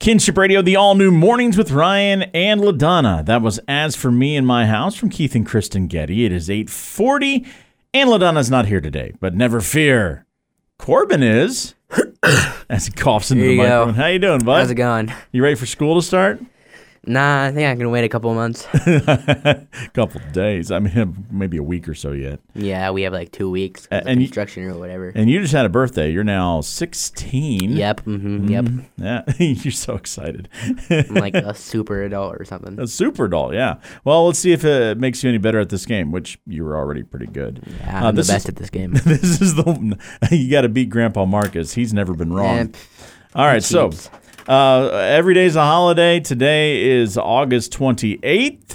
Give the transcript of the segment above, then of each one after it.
Kinship Radio, the all-new Mornings with Ryan and LaDonna. That was As For Me in My House from Keith and Kristen Getty. It is 8:40, and LaDonna's not here today, but never fear. Corbin is, as he coughs into the microphone. How you doing, bud? How's it going? You ready for school to start? Nah, I think I can wait a couple of months. Couple of days. I mean, maybe a week or so yet. Yeah, we have like 2 weeks of and construction or whatever. And you just had a birthday. You're now 16. Yep, yep. Yeah, you're so excited. I'm like a super adult or something. A super adult, yeah. Well, let's see if it makes you any better at this game, which you were already pretty good. Yeah, I'm the best at this game. This is you got to beat Grandpa Marcus. He's never been wrong. All right, so every day's a holiday. Today is August 28th,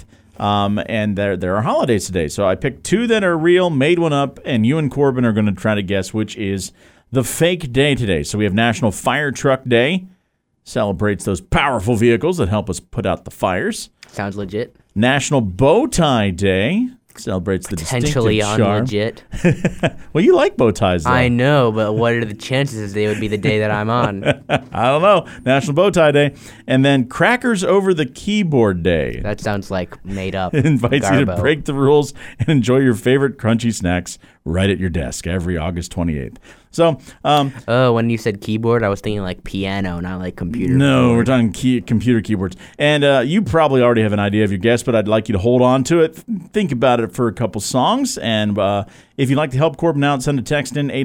and there are holidays today. So I picked two that are real, made one up, and you and Corbin are going to try to guess which is the fake day today. So we have National Fire Truck Day. Celebrates those powerful vehicles that help us put out the fires. Sounds legit. National Bow Tie Day. Celebrates the potentially distinctive charm. unlegit. Well, you like bow ties, though. I know, but what are the chances they would be the day that I'm on? I don't know. National Bow Tie Day. And then Crackers Over the Keyboard Day. That sounds like made up. It invites you to garbo. break the rules and enjoy your favorite crunchy snacks right at your desk every August 28th. So, when you said keyboard, I was thinking like piano, not like computer. No, keyboard. we're talking computer keyboards. And you probably already have an idea of your guess, but I'd like you to hold on to it. Think about it for a couple songs. And if you'd like to help Corbin out, send a text in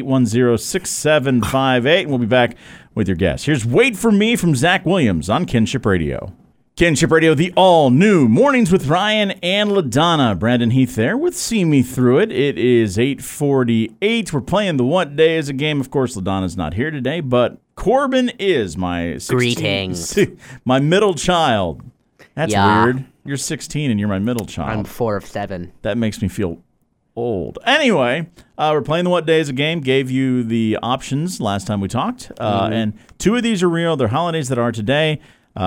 800-810-6758, and we'll be back with your guess. Here's Wait For Me from Zach Williams on Kinship Radio. Kinship Radio, the all-new Mornings with Ryan and LaDonna. Brandon Heath there with See Me Through It. It is 8:48. We're playing the What Day Is a Game. Of course, LaDonna's not here today, but Corbin is my 16, Greetings. my middle child. That's Yeah. weird. You're 16 and you're my middle child. I'm 4 of 7. That makes me feel old. Anyway, we're playing the What Day Is a Game. Gave you the options last time we talked. And two of these are real. They're holidays that are today.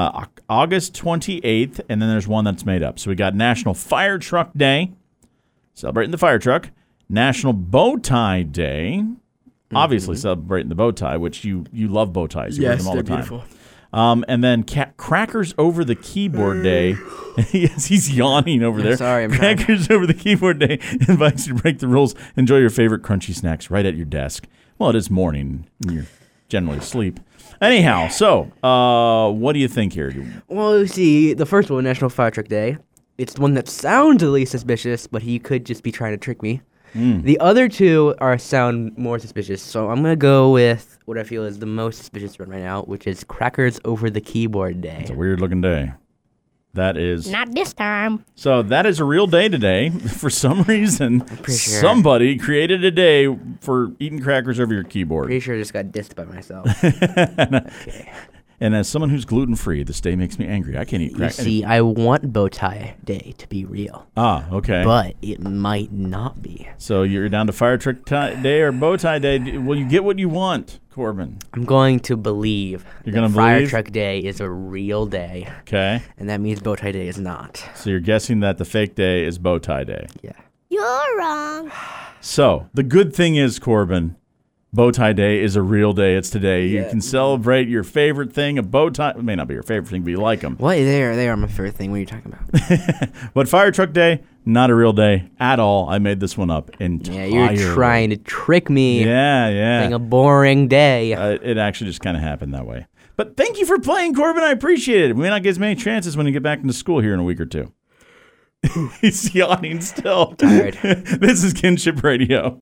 August 28th, and then there's one that's made up. So we got National Fire Truck Day, celebrating the fire truck. National Bow Tie Day, obviously celebrating the bow tie, which you love bow ties. You wear them all the time. Beautiful. And then Crackers Over the Keyboard Day. Yes, he's yawning over there. Sorry, I'm Crackers Over the Keyboard Day invites you to break the rules. Enjoy your favorite crunchy snacks right at your desk. Well, it is morning, and you're generally asleep. Anyhow, so what do you think here? Well, you see, the first one, National Fire Truck Day, it's the one that sounds the least suspicious, but he could just be trying to trick me. The other two sound more suspicious, so I'm going to go with what I feel is the most suspicious one right now, which is Crackers Over the Keyboard Day. It's a weird-looking day. That is... Not this time. So that is a real day today. For some reason, pretty sure. somebody created a day for eating crackers over your keyboard. Pretty sure I just got dissed by myself. Okay. And as someone who's gluten-free, this day makes me angry. I can't eat You crackers. see, I want Bow Tie Day to be real, Okay. but it might not be. So you're down to Fire Truck Day or Bow Tie Day. Will you get what you want, Corbin? I'm going to believe You're that gonna Fire believe? Truck Day is a real day, Okay. and that means Bow Tie Day is not. So you're guessing that the fake day is Bow Tie Day. Yeah. You're wrong. So the good thing is, Corbin, Bow Tie Day is a real day. It's today. You Yeah. can celebrate your favorite thing. A bow tie. It may not be your favorite thing, but you like them. What? They are my favorite thing. What are you talking about? But Fire Truck Day, not a real day at all. I made this one up entirely. Yeah, you're trying to trick me. Yeah. Saying a boring day. It actually just kind of happened that way. But thank you for playing, Corbin. I appreciate it. We may not get as many chances when you get back into school here in a week or two. He's yawning still. Tired. This is Kinship Radio.